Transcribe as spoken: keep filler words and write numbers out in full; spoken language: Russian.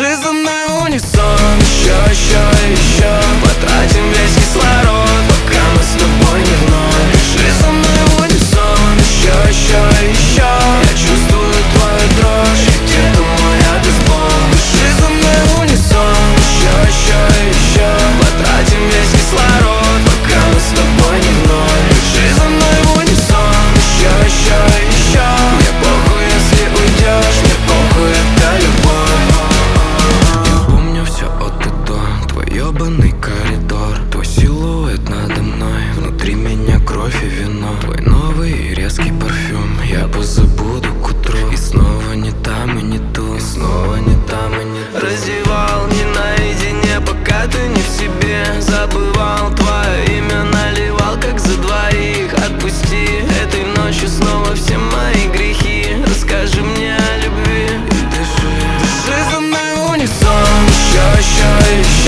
Дыши за мной в унисон. Еще, еще, еще. Потратим весь кислород, пока мы с тобой не вновь. Дыши за мной в унисон. Еще, еще, еще. Я чувствую твою дрожь, и где-то мой адрес-бомб. Дыши за мной в унисон. Еще, еще, еще. Потратим весь кислород, пока мы с тобой не вновь. Дыши за мной в унисон. Еще, еще, еще. Мне похуй, если уйдешь, мне похуй, это любовь. Я помню все от и до, твой ебаный коридор, твой силуэт надо мной, внутри меня кровь и вино. Твой новый резкий парфюм я позабуду к утру. И снова не там и не ту, и снова не там и не ту. Раздевал не наедине, пока ты не в себе. Забывал твое имя, наливал как за двоих. Отпусти, этой ночью снова все мои грехи. Расскажи мне о любви и дыши. Дыши за мной в унисон. Еще, еще, еще.